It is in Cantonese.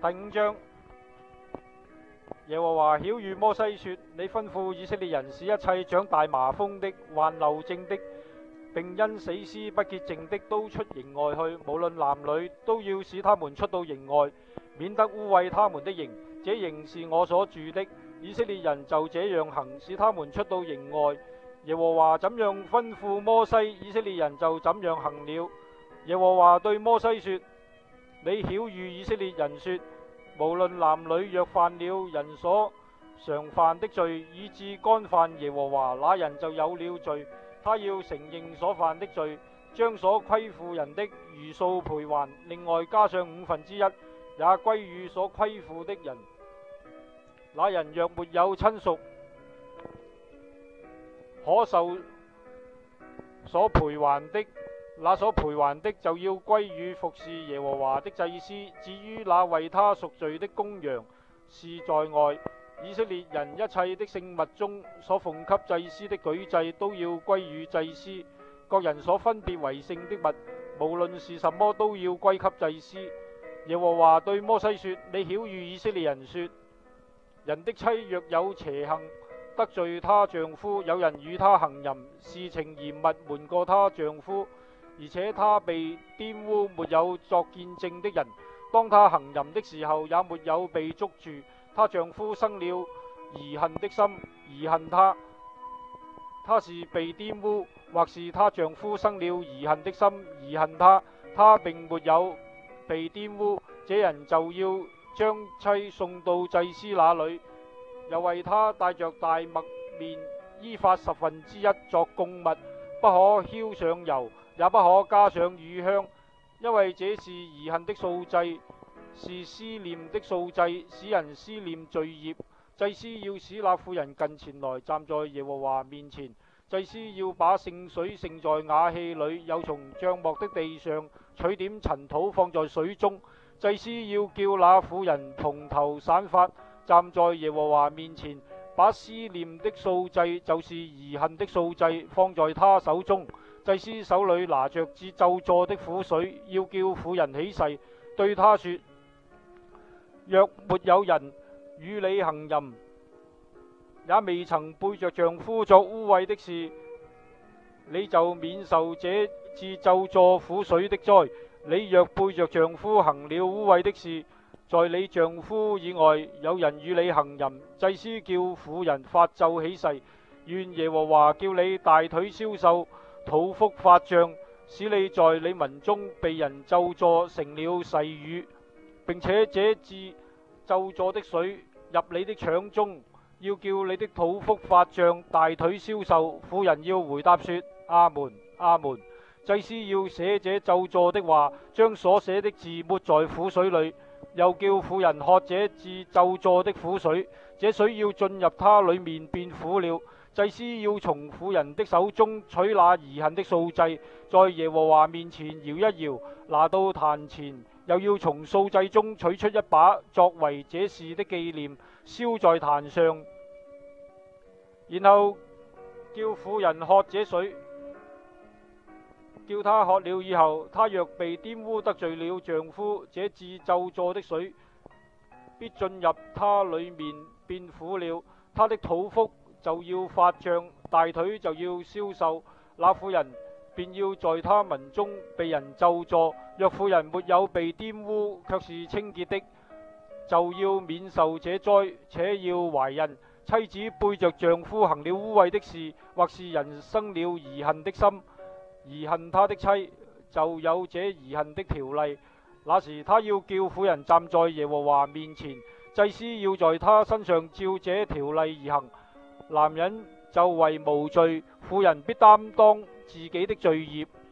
第5章，耶和華曉諭摩西說：你吩咐以色列人使一切長大麻風的、患漏症的，並因死屍不潔淨的，都出營外去，無論男女，都要使他們出到營外，免得污穢他們的營。這營是我所住的。以色列人就這樣行，使他們出到營外。耶和華怎樣吩咐摩西，以色列人就怎樣行了。耶和華對摩西說：你曉諭以色列人說，無論男女，若犯了人所常犯的罪，以致干犯耶和華，那人就有了罪。他要承認所犯的罪，將所虧負人的如數賠還，另外加上1/5，也歸與所虧負的人。那人若沒有親屬可受所賠還的，那所賠還的就要歸與服侍耶和華的祭司。至於那為他贖罪的公羊，是在外。以色列人一切的聖物中所奉給祭司的舉祭，都要歸與祭司。各人所分別為聖的物，無論是什麼，都要歸給祭司。耶和華對摩西說：你曉諭以色列人說，人的妻若有邪行，得罪她丈夫，有人與她行淫，事情嚴密瞞過她丈夫，而且她被玷污，沒有作見證的人，當她行淫的時候，也沒有被捉住，她丈夫生了疑恨的心，疑恨她，她是被玷污，或是她丈夫生了疑恨的心，疑恨她，她並沒有被玷污，這人就要將妻送到祭司那裏，又為她帶着大麥麵依法1/10作供物，不可澆上油，也不可加上乳香，因為這是疑恨的素祭，是思念的素祭，使人思念罪孽。祭司要使那婦人近前來，站在耶和華面前。祭司要把聖水盛在瓦器裏，又從帳幕的地上取點塵土放在水中。祭司要叫那婦人蓬頭散髮，站在耶和華面前，把思念的素祭，就是疑恨的素祭，放在他手中。祭司手裏拿着致咒詛的苦水，要叫婦人起誓，對他說：若沒有人與你行淫，也未曾背着丈夫作污穢的事，你就免受這致咒詛苦水的災。你若背着丈夫行了污穢的事，在你丈夫以外有人與你行淫，祭司叫婦人發咒起誓，願耶和華叫你大腿消瘦，肚腹發脹，使你在你民中被人咒詛成了誓語，並且這致咒詛的水入你的腸中，要叫你的肚腹發脹，大腿消瘦。婦人要回答說：阿門，阿門。祭司要寫這咒詛的話，將所寫的字抹在苦水裏，又叫婦人喝這致咒詛的苦水，這水要進入她裏面變苦了。祭司要從婦人的手中取那疑恨的素祭，在耶和華面前搖一搖，拿到壇前，又要從素祭中取出一把，作為這事的紀念，燒在壇上，然後叫婦人喝這水。叫他喝了以後，他若被玷污得罪了丈夫，這致咒詛的水必進入他裏面變苦了，他的肚腹就要發脹，大腿就要消瘦，那婦人便要在他民中被人咒詛。若婦人沒有被玷污，卻是清潔的，就要免受這災，且要懷孕。妻子背着丈夫行了污穢的事，或是人生了疑恨的心，疑恨他的妻，就有這疑恨的條例。那時他要叫婦人站在耶和華面前，祭司要在他身上照這條例而行。男人就為無罪，婦人必擔當自己的罪孽。